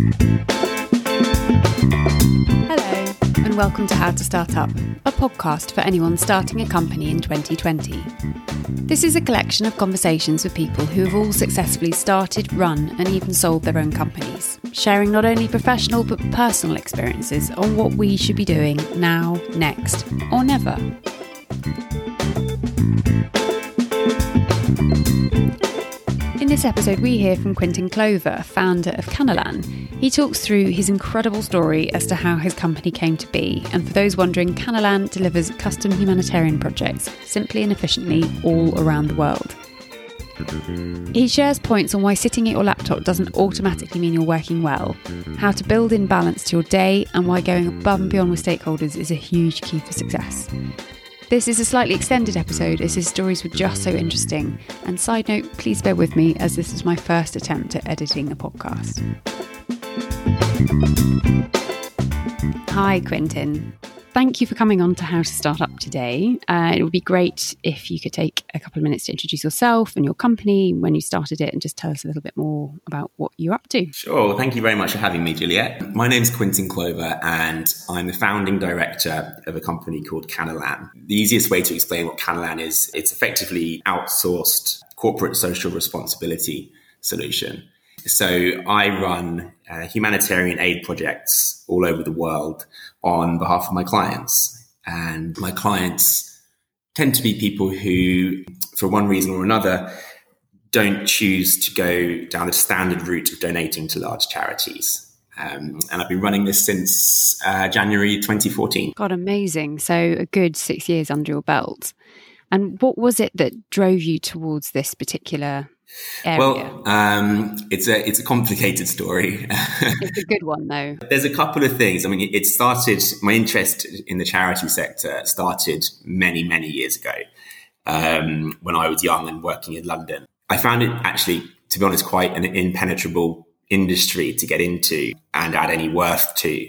Hello, and welcome to How to Start Up, a podcast for anyone starting a company in 2020. This is a collection of conversations with people who have all successfully started, run, and even sold their own companies, sharing not only professional but personal experiences on what we should be doing now, next, or never. In this episode, we hear from Quentin Clover, founder of Canalan. He talks through his incredible story as to how his company came to be. And for those wondering, Canalan delivers custom humanitarian projects simply and efficiently all around the world. He shares points on why sitting at your laptop doesn't automatically mean you're working well, how to build in balance to your day, and why going above and beyond with stakeholders is a huge key for success. This is a slightly extended episode as his stories were just so interesting. And side note, please bear with me as this is my first attempt at editing a podcast. Hi, Quentin. Thank you for coming on to How to Start Up today. It would be great if you could take a couple of minutes to introduce yourself and your company, when you started it, and just tell us a little bit more about what you're up to. Sure. Thank you very much for having me, Juliet. My name's Quentin Clover, and I'm the founding director of a company called Canalan. The easiest way to explain what Canalan is, it's effectively outsourced corporate social responsibility solution. So I run humanitarian aid projects all over the world on behalf of my clients. And my clients tend to be people who, for one reason or another, don't choose to go down the standard route of donating to large charities. And I've been running this since January 2014. God, amazing. So a good 6 years under your belt. And what was it that drove you towards this particular area? Well, it's a complicated story. It's a good one, though. There's a couple of things. I mean, my interest in the charity sector started many, many years ago when I was young and working in London. I found it actually, to be honest, quite an impenetrable industry to get into and add any worth to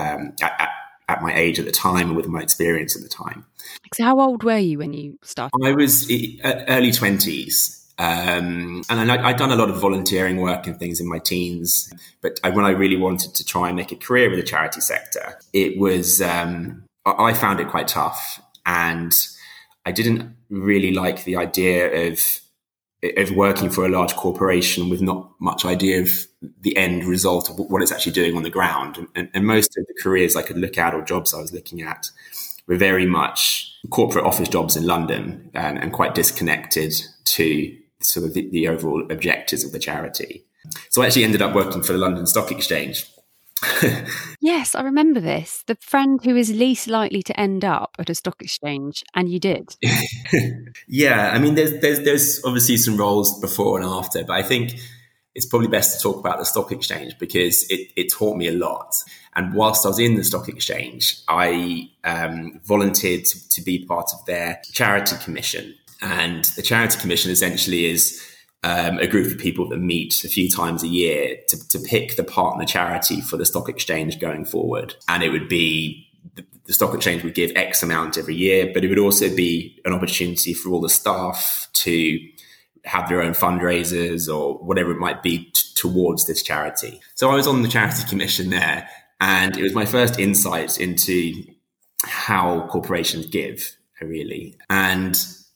at my age at the time and with my experience at the time. So how old were you when you started? I was early 20s. And I'd done a lot of volunteering work and things in my teens. But when I really wanted to try and make a career in the charity sector, it was, I found it quite tough. And I didn't really like the idea of working for a large corporation with not much idea of the end result of what it's actually doing on the ground. And most of the careers I could look at or jobs I was looking at were very much corporate office jobs in London and quite disconnected to sort of the overall objectives of the charity. So I actually ended up working for the London Stock Exchange. Yes, I remember this. The friend who is least likely to end up at a stock exchange, and you did. Yeah, I mean, there's obviously some roles before and after, but I think it's probably best to talk about the stock exchange because it taught me a lot. And whilst I was in the stock exchange, I volunteered to be part of their charity commission. And the charity commission essentially is a group of people that meet a few times a year to pick the partner charity for the stock exchange going forward. And it would be the stock exchange would give X amount every year, but it would also be an opportunity for all the staff to have their own fundraisers or whatever it might be towards this charity. So I was on the charity commission there, and it was my first insight into how corporations give, really. And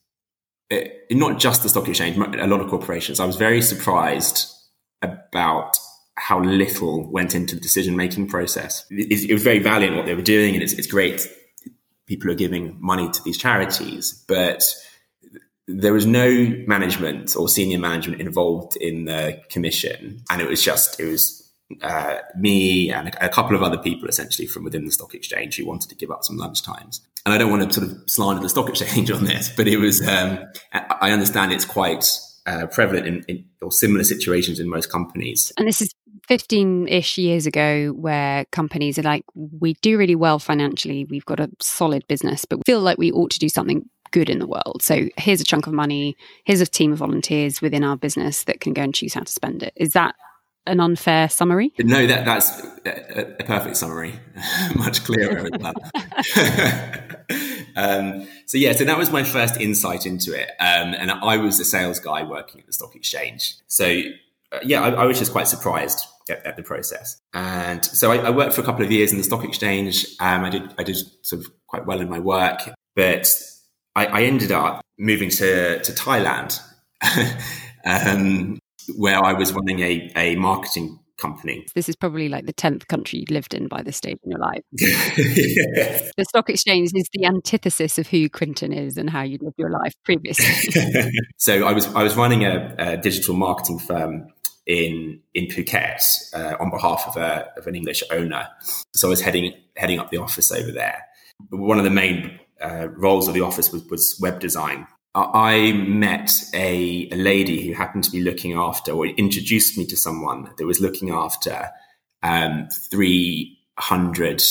not just the stock exchange, a lot of corporations. I was very surprised about how little went into the decision-making process. It was very valiant what they were doing, and it's great people are giving money to these charities, but there was no management or senior management involved in the commission. And it was me and a couple of other people essentially from within the stock exchange who wanted to give up some lunch times. And I don't want to sort of slander the stock exchange on this, but it was, I understand it's quite prevalent in or similar situations in most companies. And this is 15-ish years ago where companies are like, we do really well financially, we've got a solid business, but we feel like we ought to do something good in the world. So here's a chunk of money, here's a team of volunteers within our business that can go and choose how to spend it. Is that an unfair summary? No, that's a perfect summary. Much clearer as well. So that was my first insight into it. And I was a sales guy working at the stock exchange. So I was just quite surprised at the process. And so I worked for a couple of years in the stock exchange. I did sort of quite well in my work, but I ended up moving to Thailand, where I was running a marketing company. This is probably like the 10th country you'd lived in by this stage in your life. The stock exchange is the antithesis of who Quintin is and how you'd lived your life previously. So I was running a digital marketing firm in Phuket on behalf of an English owner. So I was heading up the office over there. One of the main roles of the office was web design. I met a lady who happened to be looking after, or introduced me to someone that was looking after 300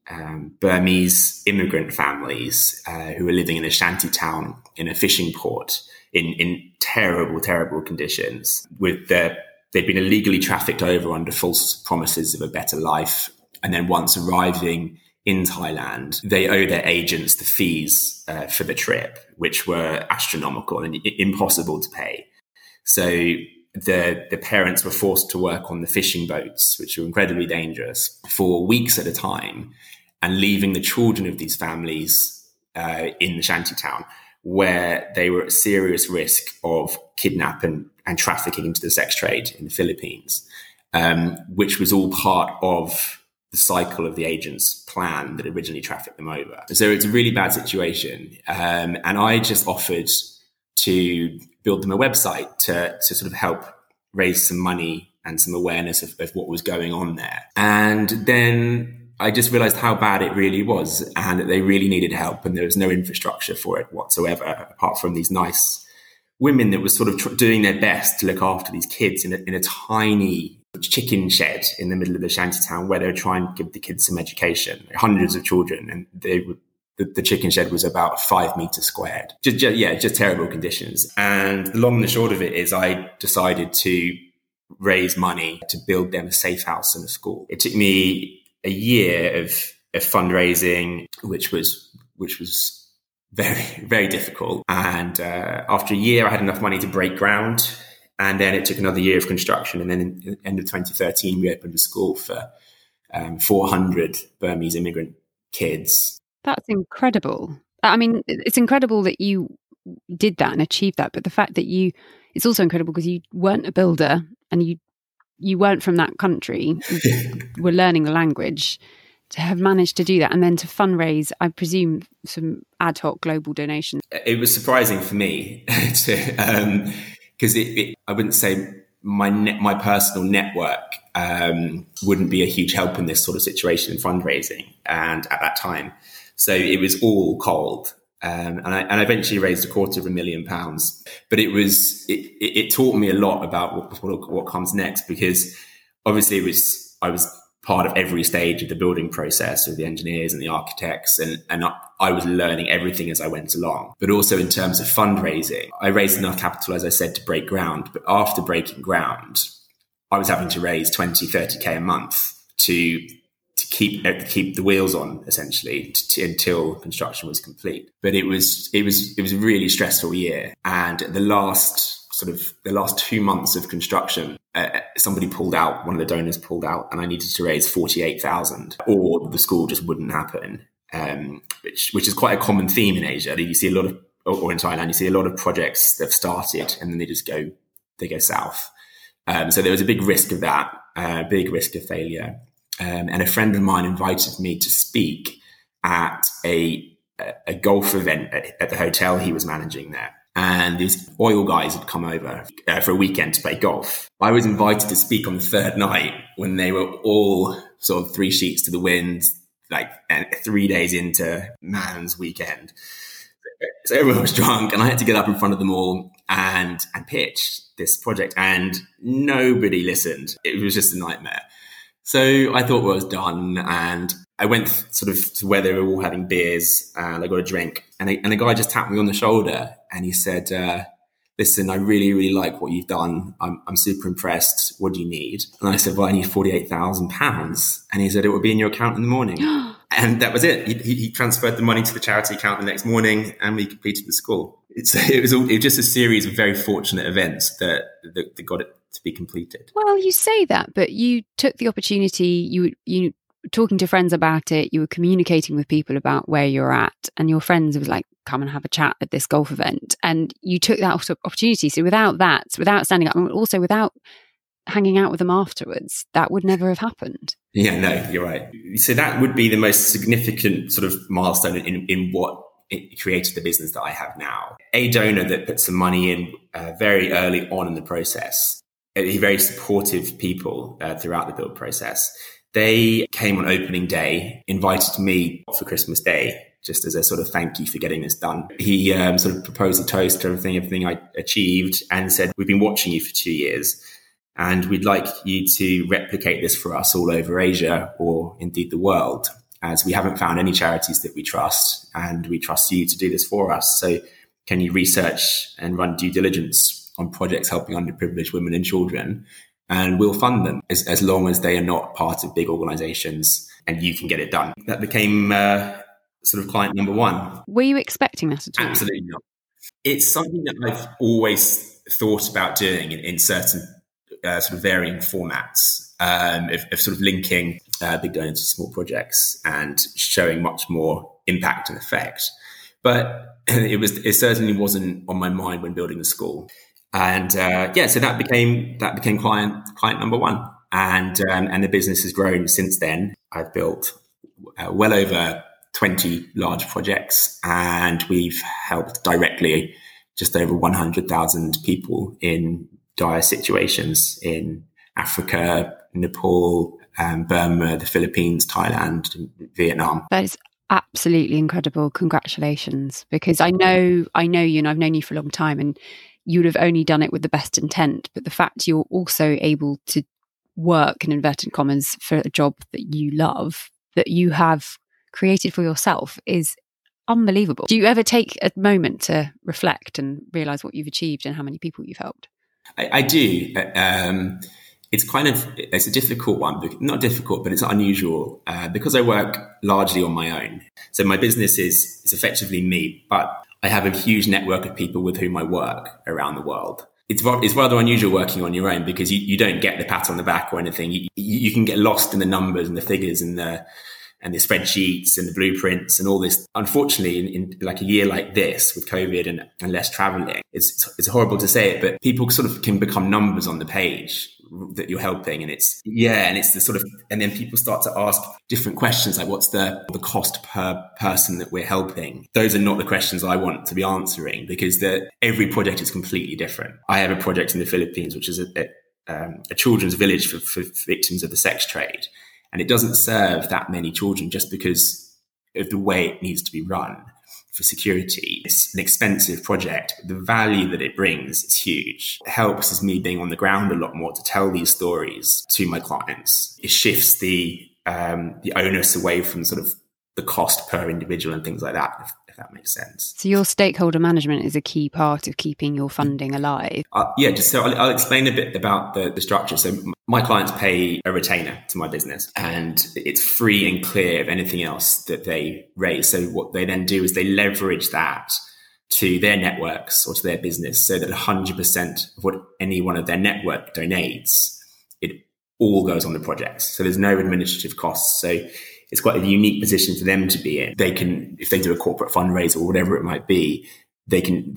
Burmese immigrant families who were living in a shanty town in a fishing port in terrible, terrible conditions. They'd been illegally trafficked over under false promises of a better life. And then once arriving in Thailand, they owe their agents the fees for the trip, which were astronomical and impossible to pay. So the parents were forced to work on the fishing boats, which were incredibly dangerous, for weeks at a time, and leaving the children of these families in the shantytown, where they were at serious risk of kidnapping and trafficking into the sex trade in the Philippines, which was all part of the cycle of the agent's plan that originally trafficked them over. So it's a really bad situation. And I just offered to build them a website to sort of help raise some money and some awareness of what was going on there. And then I just realized how bad it really was and that they really needed help, and there was no infrastructure for it whatsoever, apart from these nice women that were sort of doing their best to look after these kids in a tiny chicken shed in the middle of the shantytown, where they were trying to give the kids some education. Hundreds of children, and the chicken shed was about 5 meters squared. Just terrible conditions. And the long and the short of it is, I decided to raise money to build them a safe house and a school. It took me a year of fundraising, which was very, very difficult. And after a year, I had enough money to break ground. And then it took another year of construction. And then in the end of 2013, we opened a school for 400 Burmese immigrant kids. That's incredible. I mean, it's incredible that you did that and achieved that. But the fact that it's also incredible because you weren't a builder and you weren't from that country, you were learning the language, to have managed to do that and then to fundraise, I presume, some ad hoc global donations. It was surprising for me because I wouldn't say my personal network wouldn't be a huge help in this sort of situation in fundraising, and at that time, so it was all cold. And I eventually raised £250,000, but it taught me a lot about what comes next, because obviously I was part of every stage of the building process with the engineers and the architects, and I was learning everything as I went along. But also in terms of fundraising, I raised enough capital, as I said, to break ground. But after breaking ground, I was having to raise 20, 30K a month to keep the wheels on, essentially, until construction was complete. But it was a really stressful year. And the last 2 months of construction, somebody pulled out, one of the donors pulled out, and I needed to raise 48,000, or the school just wouldn't happen. Which is quite a common theme in Asia. You see a lot of, or in Thailand, you see a lot of projects that have started and then they go south. So there was a big risk of that, big risk of failure. And a friend of mine invited me to speak at a golf event at the hotel he was managing there. And these oil guys had come over for a weekend to play golf. I was invited to speak on the third night when they were all sort of 3 sheets to the wind, and 3 days into man's weekend. So everyone was drunk, and I had to get up in front of them all and pitch this project, and nobody listened. It was just a nightmare. So I thought, well, I was done, and I went sort of to where they were all having beers, and I got a drink, and a guy just tapped me on the shoulder, and he said, listen, I really, really like what you've done. I'm super impressed. What do you need? And I said, well, I need £48,000. And he said, it will be in your account in the morning. And that was it. He transferred the money to the charity account the next morning, and we completed the school. It was just a series of very fortunate events that got to be completed. Well, you say that, but you took the opportunity, you were talking to friends about it, you were communicating with people about where you're at, and your friends was like, come and have a chat at this golf event. And you took that opportunity. So without that, without standing up, and also without hanging out with them afterwards, that would never have happened. Yeah, no, you're right. So that would be the most significant sort of milestone in what it created the business that I have now. A donor that put some money in very early on in the process, very supportive people throughout the build process. They came on opening day, invited me for Christmas Day, just as a sort of thank you for getting this done. He sort of proposed a toast to everything I achieved and said, we've been watching you for 2 years and we'd like you to replicate this for us all over Asia or indeed the world, as we haven't found any charities that we trust and we trust you to do this for us. So can you research and run due diligence on projects helping underprivileged women and children? And we'll fund them as long as they are not part of big organizations and you can get it done. That became sort of client number one. Were you expecting that at all? Absolutely not. It's something that I've always thought about doing in certain sort of varying formats of sort of linking big donors to small projects and showing much more impact and effect. But it certainly wasn't on my mind when building the school. And so that became client number one, and the business has grown since then. I've built well over 20 large projects, and we've helped directly just over 100,000 people in dire situations in Africa, Nepal, Burma, the Philippines, Thailand, Vietnam. That is absolutely incredible. Congratulations, because I know you, and I've known you for a long time, and you would have only done it with the best intent. But the fact you're also able to work, in inverted commas, for a job that you love, that you have created for yourself, is unbelievable. Do you ever take a moment to reflect and realize what you've achieved and how many people you've helped? I do. It's a difficult one, not difficult, but it's unusual because I work largely on my own. So my business is effectively me, but I have a huge network of people with whom I work around the world. It's rather unusual working on your own because you don't get the pat on the back or anything. You can get lost in the numbers and the figures and the spreadsheets and the blueprints and all this. Unfortunately, in like a year like this with COVID and less traveling, it's horrible to say it, but people sort of can become numbers on the page that you're helping. And it's the sort of, and then people start to ask different questions like, what's the cost per person that we're helping? Those are not the questions I want to be answering because every project is completely different. I have a project in the Philippines, which is a children's village for victims of the sex trade. And it doesn't serve that many children just because of the way it needs to be run for security. It's an expensive project, but the value that it brings is huge. It helps as me being on the ground a lot more to tell these stories to my clients. It shifts the onus away from sort of the cost per individual and things like that, if that makes sense. So your stakeholder management is a key part of keeping your funding alive. I'll explain a bit about the structure. So my clients pay a retainer to my business and it's free and clear of anything else that they raise. So what they then do is they leverage that to their networks or to their business so that 100% of what any one of their network donates, it all goes on the projects. So there's no administrative costs. So it's quite a unique position for them to be in. They can, if they do a corporate fundraiser or whatever it might be, they can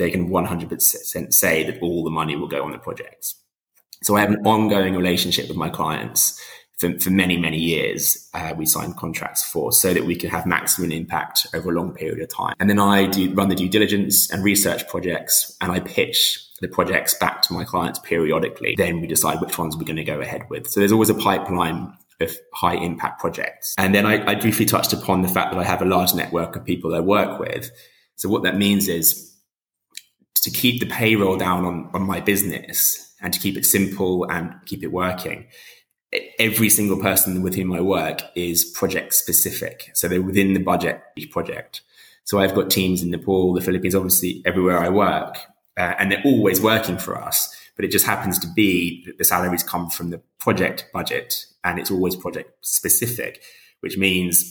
100% say that all the money will go on the projects. So I have an ongoing relationship with my clients for many, many years. We signed contracts for so that we can have maximum impact over a long period of time. And then I run the due diligence and research projects, and I pitch the projects back to my clients periodically. Then we decide which ones we're going to go ahead with. So there's always a pipeline of high impact projects. And then I briefly touched upon the fact that I have a large network of people I work with. So what that means is to keep the payroll down on my business and to keep it simple and keep it working. Every single person with whom I work is project specific. So they're within the budget of each project. So I've got teams in Nepal, the Philippines, obviously everywhere I work, and they're always working for us. But it just happens to be that the salaries come from the project budget and it's always project specific, which means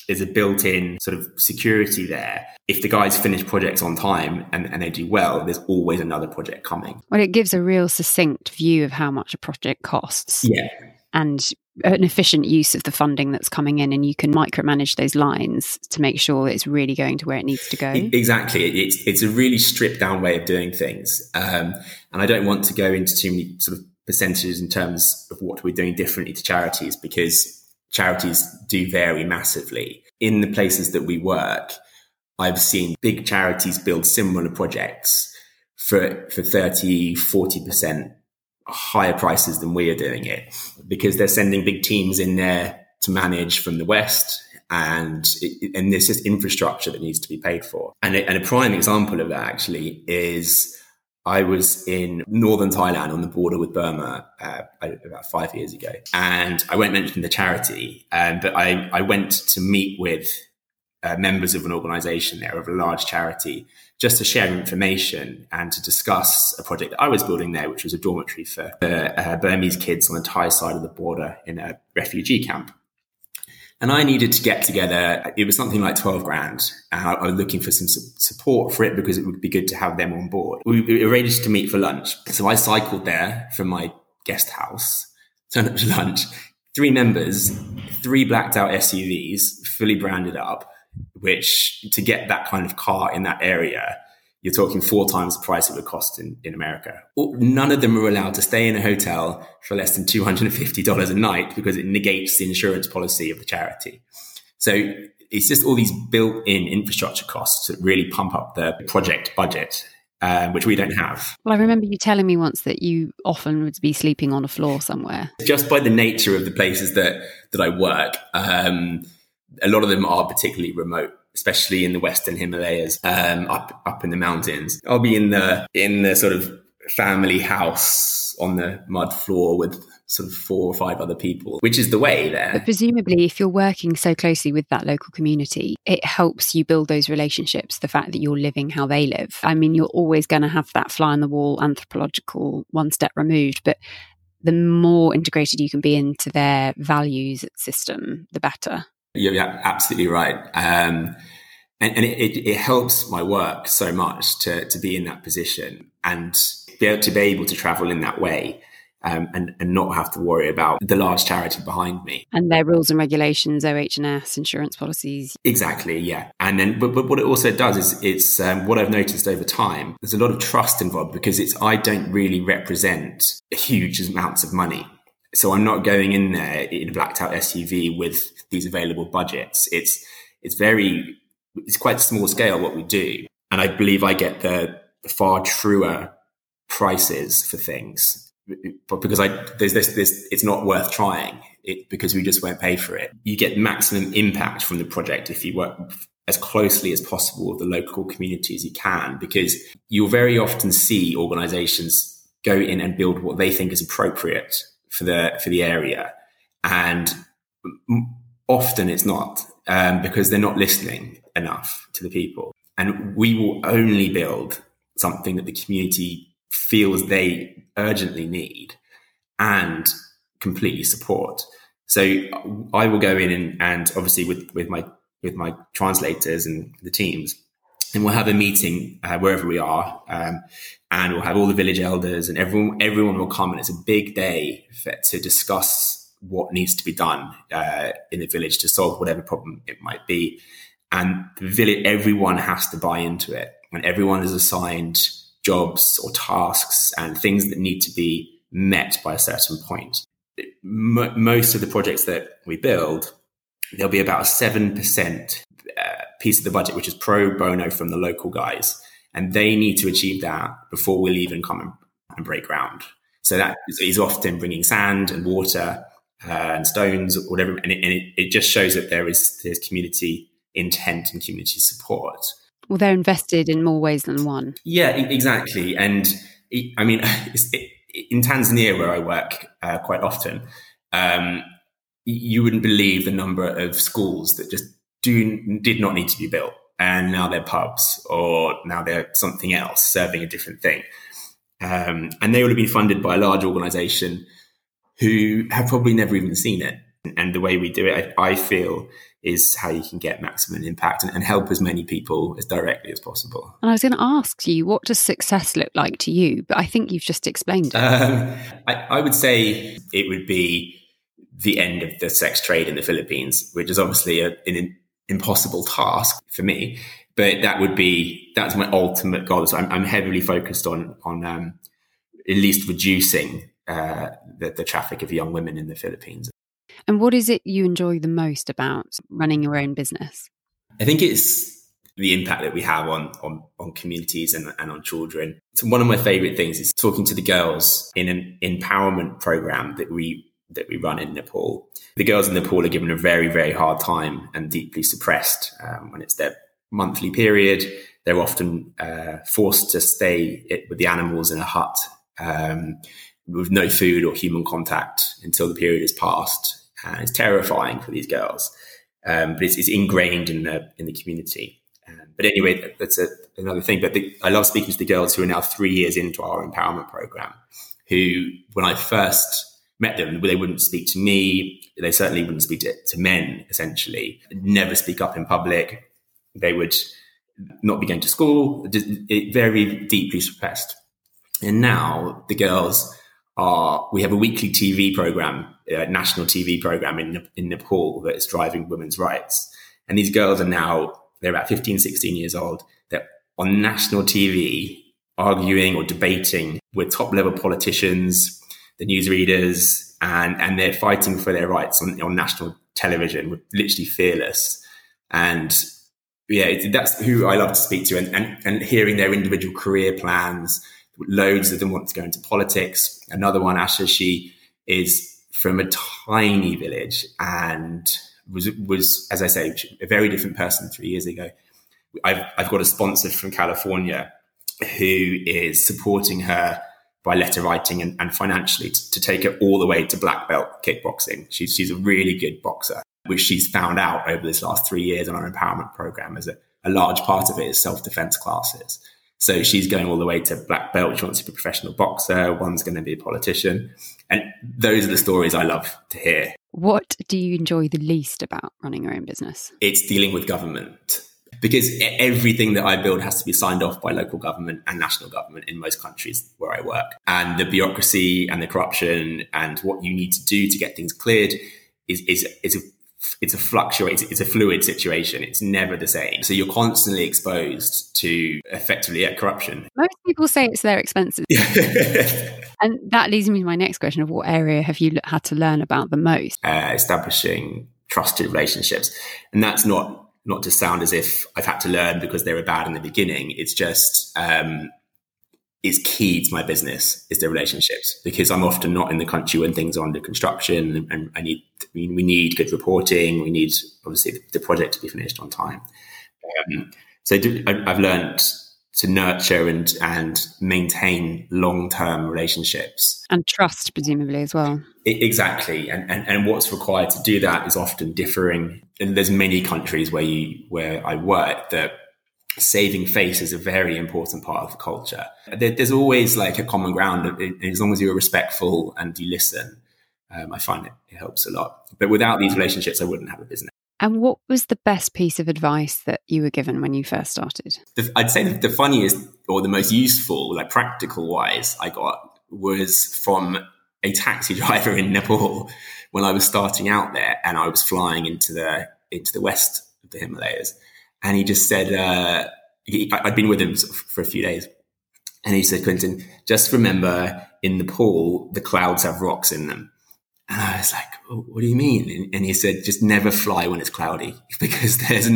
there's a built-in sort of security there. If the guys finish projects on time and they do well, there's always another project coming. Well, it gives a real succinct view of how much a project costs. Yeah. And an efficient use of the funding that's coming in, and you can micromanage those lines to make sure that it's really going to where it needs to go. Exactly. It's a really stripped down way of doing things. And I don't want to go into too many sort of percentages in terms of what we're doing differently to charities, because charities do vary massively. In the places that we work, I've seen big charities build similar projects for 30, 40% higher prices than we are doing it, because they're sending big teams in there to manage from the West, and there's just infrastructure that needs to be paid for. And a prime example of that actually is I was in northern Thailand on the border with Burma about 5 years ago, and I won't mention the charity, but I went to meet with members of an organisation there, of a large charity, just to share information and to discuss a project that I was building there, which was a dormitory for Burmese kids on the Thai side of the border in a refugee camp. And I needed to get together, it was something like 12 grand. And I was looking for some support for it because it would be good to have them on board. We arranged to meet for lunch. So I cycled there from my guest house, turned up to lunch, 3 members, 3 blacked out SUVs, fully branded up, which to get that kind of car in that area, you're talking 4 times the price it would cost in America. None of them were allowed to stay in a hotel for less than $250 a night because it negates the insurance policy of the charity. So it's just all these built-in infrastructure costs that really pump up the project budget, which we don't have. Well, I remember you telling me once that you often would be sleeping on a floor somewhere. Just by the nature of the places that I work, a lot of them are particularly remote, especially in the Western Himalayas, up in the mountains. I'll be in the sort of family house on the mud floor with sort of 4 or 5 other people, which is the way there. But presumably, if you're working so closely with that local community, it helps you build those relationships, the fact that you're living how they live. I mean, you're always going to have that fly on the wall, anthropological, one step removed, but the more integrated you can be into their values system, the better. You're absolutely right. And it helps my work so much to be in that position and be able to travel in that way, and not have to worry about the large charity behind me. And their rules and regulations, OH&S, insurance policies. Exactly, yeah. And then, but what it also does is it's what I've noticed over time, there's a lot of trust involved because I don't really represent huge amounts of money. So I'm not going in there in a blacked out SUV with these available budgets. It's quite small scale what we do. And I believe I get the far truer prices for things, but because there's this, it's not worth trying it because we just won't pay for it. You get maximum impact from the project if you work as closely as possible with the local community as you can, because you'll very often see organizations go in and build what they think is appropriate for the area, and often it's not, because they're not listening enough to the people. And we will only build something that the community feels they urgently need and completely support. So I will go in and obviously with my translators and the teams, and we'll have a meeting wherever we are, and we'll have all the village elders and everyone will come, and it's a big day to discuss what needs to be done in the village to solve whatever problem it might be. And the village, everyone has to buy into it, and everyone is assigned jobs or tasks and things that need to be met by a certain point. Most of the projects that we build, there'll be about a 7% piece of the budget, which is pro bono from the local guys. And they need to achieve that before we'll even come and break ground. So that is often bringing sand and water and stones or whatever. And it just shows that there's community intent and community support. Well, they're invested in more ways than one. Yeah, exactly. And I mean, in Tanzania, where I work quite often, you wouldn't believe the number of schools that just did not need to be built. And now they're pubs, or now they're something else, serving a different thing. And they would have been funded by a large organization who have probably never even seen it. And the way we do it, I feel, is how you can get maximum impact and help as many people as directly as possible. And I was going to ask you, what does success look like to you? But I think you've just explained it. I would say it would be the end of the sex trade in the Philippines, which is obviously an impossible task for me. But that's my ultimate goal. So I'm heavily focused on at least reducing the traffic of young women in the Philippines. And what is it you enjoy the most about running your own business? I think it's the impact that we have on communities and on children. So one of my favorite things is talking to the girls in an empowerment program that we run in Nepal. The girls in Nepal are given a very, very hard time and deeply suppressed when it's their monthly period. They're often forced to stay with the animals in a hut with no food or human contact until the period is passed. And it's terrifying for these girls, but it's ingrained in the community. But anyway, that's another thing. But I love speaking to the girls who are now 3 years into our empowerment program, who, when I first met them, they wouldn't speak to me. They certainly wouldn't speak to men, essentially. Never speak up in public. They would not be going to school, very deeply suppressed. And now the girls we have a weekly TV program, national TV program in Nepal that is driving women's rights. And these girls they're about 15, 16 years old. They're on national TV arguing or debating with top level politicians, the newsreaders, and they're fighting for their rights on national television. We're literally fearless. And yeah, that's who I love to speak to, and hearing their individual career plans. Loads of them want to go into politics. Another one, Asha, she is from a tiny village and was, as I say, a very different person 3 years ago. I've got a sponsor from California who is supporting her by letter writing and financially to take her all the way to black belt kickboxing. She's a really good boxer, which she's found out over this last 3 years on our empowerment program as a large part of it is self-defense classes. So she's going all the way to black belt. She wants to be a professional boxer. One's going to be a politician. And those are the stories I love to hear. What do you enjoy the least about running your own business? It's dealing with government, because everything that I build has to be signed off by local government and national government in most countries where I work. And the bureaucracy and the corruption and what you need to do to get things cleared it's a fluid situation. It's never the same. So you're constantly exposed to effectively corruption. Most people say it's their expenses. And that leads me to my next question of what area have you had to learn about the most? Establishing trusted relationships. And that's not to sound as if I've had to learn because they were bad in the beginning. It's just, it's key to my business is the relationships, because I'm often not in the country when things are under construction, and we need good reporting. We need, obviously, the project to be finished on time. I've learned to nurture and maintain long-term relationships. And trust, presumably, as well. Exactly. And what's required to do that is often differing. And there's many countries where I work that saving face is a very important part of the culture. There's always like a common ground. As long as you're respectful and you listen, I find it helps a lot. But without these relationships, I wouldn't have a business. And what was the best piece of advice that you were given when you first started? I'd say the funniest or the most useful, like practical wise, I got was from a taxi driver in Nepal when I was starting out there, and I was flying into the west of the Himalayas. And he just said, I'd been with him for a few days. And he said, Quentin, just remember, in Nepal, the clouds have rocks in them. And I was like, oh, what do you mean? And he said, just never fly when it's cloudy, because there's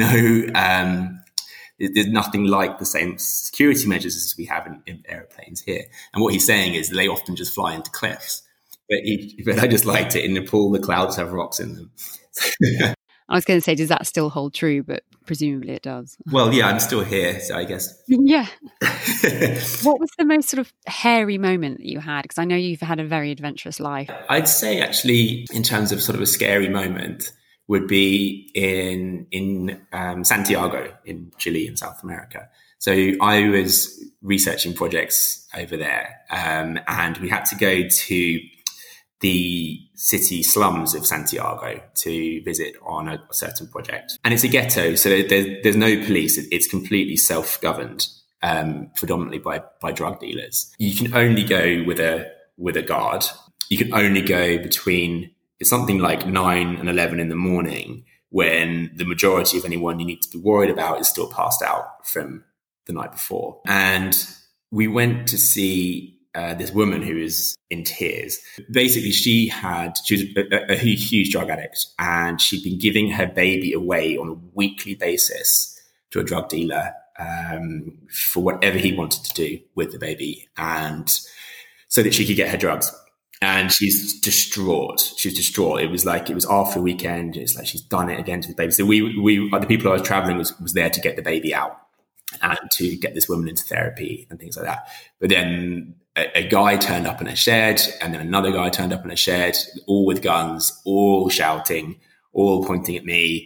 nothing like the same security measures as we have in airplanes here. And what he's saying is they often just fly into cliffs. But I just liked it. In Nepal, the clouds have rocks in them. I was going to say, does that still hold true? But presumably it does. Well, yeah, I'm still here, so I guess. Yeah. What was the most sort of hairy moment that you had? Because I know you've had a very adventurous life. I'd say, actually, in terms of sort of a scary moment, would be in Santiago in Chile in South America. So I was researching projects over there, and we had to go to the city slums of Santiago to visit on a certain project. And it's a ghetto, so there's no police. It's completely self-governed, predominantly by drug dealers. You can only go with a guard. You can only go between, it's something like 9 and 11 in the morning, when the majority of anyone you need to be worried about is still passed out from the night before. And we went to see this woman who was in tears. Basically, she was a huge drug addict, and she'd been giving her baby away on a weekly basis to a drug dealer for whatever he wanted to do with the baby, and so that she could get her drugs. And she's distraught. She's distraught. It was after a weekend. It's like she's done it again to the baby. So we the people I was traveling was there to get the baby out and to get this woman into therapy and things like that. But then a guy turned up in a shed, and then another guy turned up in a shed, all with guns, all shouting, all pointing at me.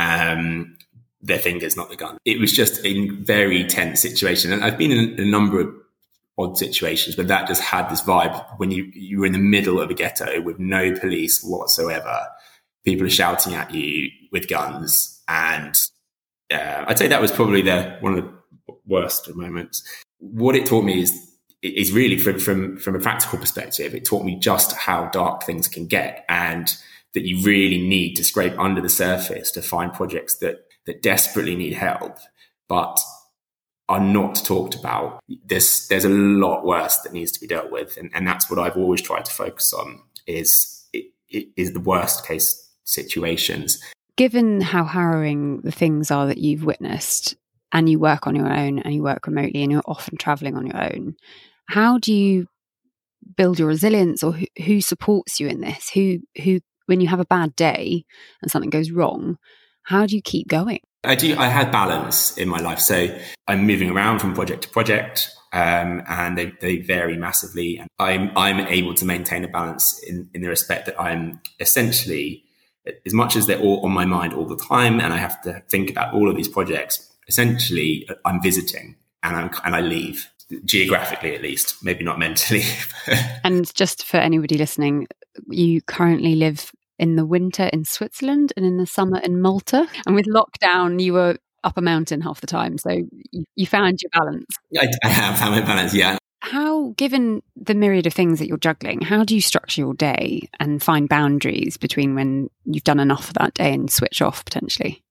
Their fingers, not the gun. It was just a very tense situation. And I've been in a number of odd situations, but that just had this vibe when you were in the middle of a ghetto with no police whatsoever. People are shouting at you with guns. And I'd say that was probably one of the worst moments. What it taught me is really from a practical perspective, it taught me just how dark things can get, and that you really need to scrape under the surface to find projects that desperately need help, but are not talked about. There's a lot worse that needs to be dealt with. And that's what I've always tried to focus on is the worst case situations. Given how harrowing the things are that you've witnessed, and you work on your own and you work remotely and you're often traveling on your own, how do you build your resilience, or who supports you in this? Who, when you have a bad day and something goes wrong, how do you keep going? I had balance in my life. So I'm moving around from project to project, and they vary massively. And I'm able to maintain a balance in the respect that I'm essentially, as much as they're all on my mind all the time, and I have to think about all of these projects, essentially I'm visiting and I leave, geographically at least, maybe not mentally. And just for anybody listening, you currently live in the winter in Switzerland and in the summer in Malta. And with lockdown, you were up a mountain half the time. So you found your balance. I have found my balance, yeah. How, given the myriad of things that you're juggling, how do you structure your day and find boundaries between when you've done enough for that day and switch off potentially?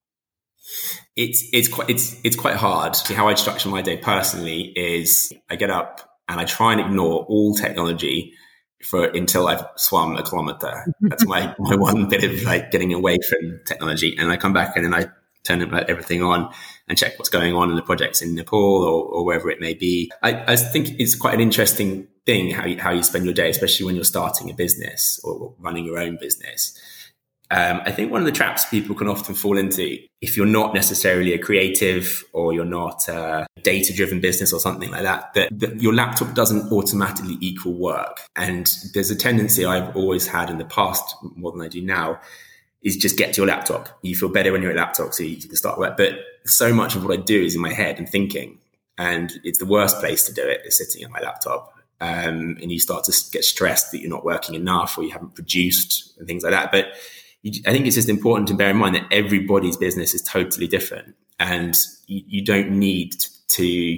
It's quite hard. How I structure my day personally is I get up and I try and ignore all technology until I've swum a kilometer. That's my one bit of like getting away from technology. And I come back and then I turn everything on and check what's going on in the projects in Nepal or wherever it may be. I think it's quite an interesting thing how you spend your day, especially when you're starting a business or running your own business. I think one of the traps people can often fall into, if you're not necessarily a creative or you're not a data-driven business or something like that your laptop doesn't automatically equal work. And there's a tendency I've always had in the past, more than I do now, is just get to your laptop. You feel better when you're at a laptop, so you can start work. But so much of what I do is in my head and thinking, and it's the worst place to do it is sitting at my laptop. And you start to get stressed that you're not working enough or you haven't produced and things like that. But I think it's just important to bear in mind that everybody's business is totally different, and you don't need to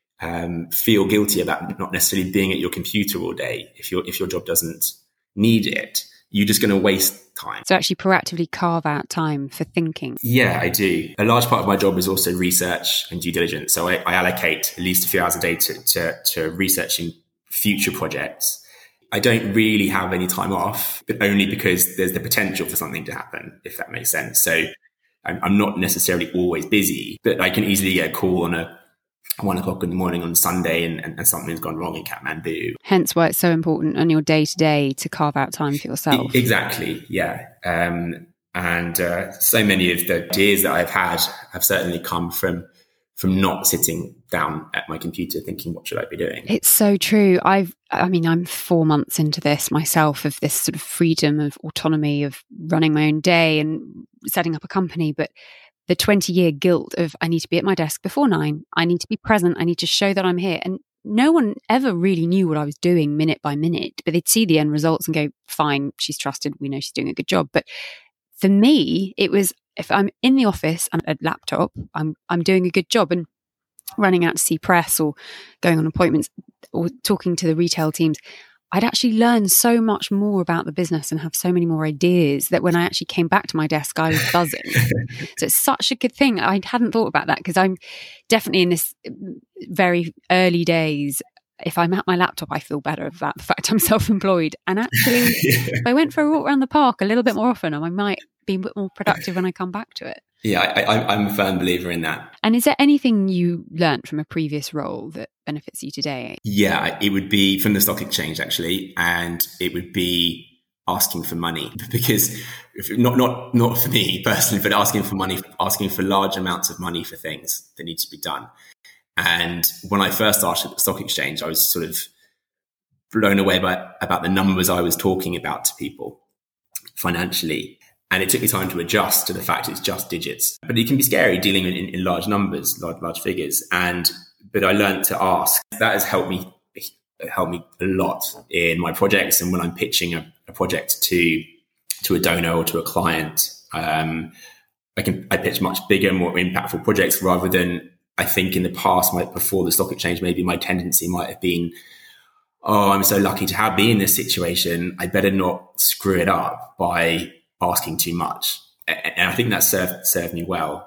feel guilty about not necessarily being at your computer all day. If your job doesn't need it, you're just going to waste time. So actually proactively carve out time for thinking. Yeah, I do. A large part of my job is also research and due diligence. So I allocate at least a few hours a day to researching future projects. I don't really have any time off, but only because there's the potential for something to happen, if that makes sense. So I'm not necessarily always busy, but I can easily get a call on a 1 o'clock in the morning on Sunday and something's gone wrong in Kathmandu. Hence why it's so important on your day-to-day to carve out time for yourself. Exactly, yeah. And so many of the ideas that I've had have certainly come from not sitting down at my computer thinking, what should I be doing? It's so true. I'm 4 months into this myself, of this sort of freedom of autonomy of running my own day and setting up a company. But the 20-year guilt of I need to be at my desk before 9, I need to be present, I need to show that I'm here. And no one ever really knew what I was doing minute by minute, but they'd see the end results and go, fine, she's trusted. We know she's doing a good job. But for me, it was, if I'm in the office and a laptop, I'm doing a good job, and running out to see press or going on appointments or talking to the retail teams, I'd actually learn so much more about the business and have so many more ideas that when I actually came back to my desk, I was buzzing. So it's such a good thing. I hadn't thought about that, because I'm definitely in this very early days. If I'm at my laptop, I feel better about the fact I'm self-employed. And actually, if I went for a walk around the park a little bit more often, I might be a bit more productive when I come back to it. Yeah, I'm a firm believer in that. And is there anything you learnt from a previous role that benefits you today? Yeah, it would be from the stock exchange, actually. And it would be asking for money, because not for me personally, but asking for money, asking for large amounts of money for things that need to be done. And when I first started at the stock exchange, I was sort of blown away about the numbers I was talking about to people financially. And it took me time to adjust to the fact it's just digits. But it can be scary dealing in large numbers, large figures. But I learned to ask. That has helped me a lot in my projects. And when I'm pitching a project to a donor or to a client, I pitch much bigger, more impactful projects, rather than, I think in the past, before the stock exchange, maybe my tendency might have been, oh, I'm so lucky to be in this situation. I better not screw it up by asking too much. And I think that served me well.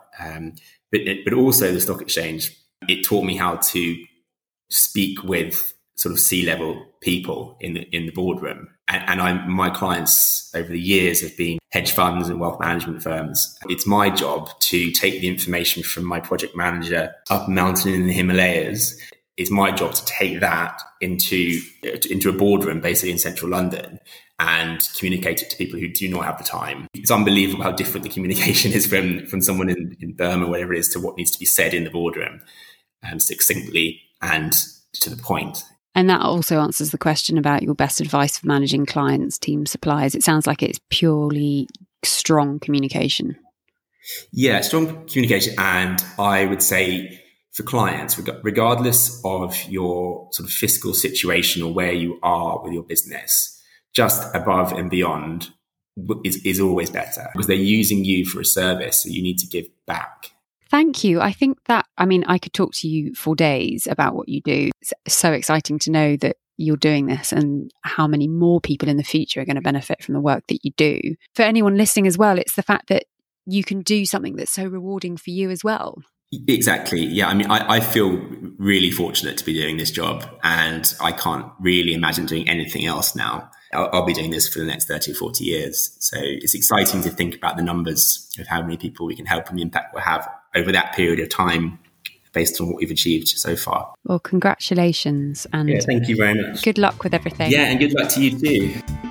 But also the stock exchange, it taught me how to speak with sort of C-level people in the boardroom. And my clients over the years have been hedge funds and wealth management firms. It's my job to take the information from my project manager up a mountain in the Himalayas. It's my job to take that into a boardroom, basically in central London, and communicate it to people who do not have the time. It's unbelievable how different the communication is from someone in Burma, whatever it is, to what needs to be said in the boardroom, succinctly and to the point. And that also answers the question about your best advice for managing clients, team, suppliers. It sounds like it's purely strong communication. Yeah, strong communication. And I would say for clients, regardless of your sort of fiscal situation or where you are with your business, just above and beyond is always better, because they're using you for a service, so you need to give back. Thank you. I think that, I could talk to you for days about what you do. It's so exciting to know that you're doing this and how many more people in the future are going to benefit from the work that you do. For anyone listening as well, it's the fact that you can do something that's so rewarding for you as well. Exactly. Yeah. I feel really fortunate to be doing this job, and I can't really imagine doing anything else now. I'll be doing this for the next 30 or 40 years. So it's exciting to think about the numbers of how many people we can help and the impact we'll have over that period of time based on what we've achieved so far. Well, congratulations. And thank you very much. Good luck with everything. Yeah, and good luck to you too.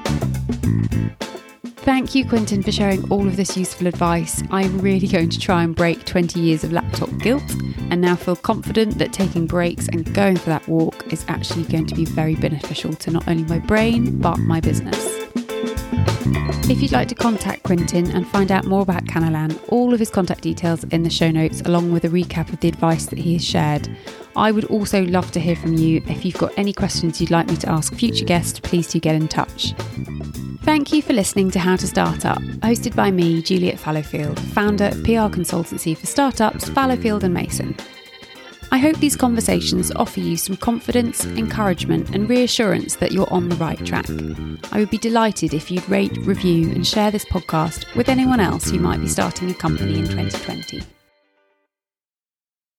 Thank you, Quintin, for sharing all of this useful advice. I'm really going to try and break 20 years of laptop guilt, and now feel confident that taking breaks and going for that walk is actually going to be very beneficial to not only my brain, but my business. If you'd like to contact Quintin and find out more about Canalan, all of his contact details are in the show notes, along with a recap of the advice that he has shared. I would also love to hear from you. If you've got any questions you'd like me to ask future guests, please do get in touch. Thank you for listening to How to Start Up, hosted by me, Juliet Fallowfield, founder of PR consultancy for startups Fallowfield and Mason. I hope these conversations offer you some confidence, encouragement and reassurance that you're on the right track. I would be delighted if you'd rate, review and share this podcast with anyone else who might be starting a company in 2020.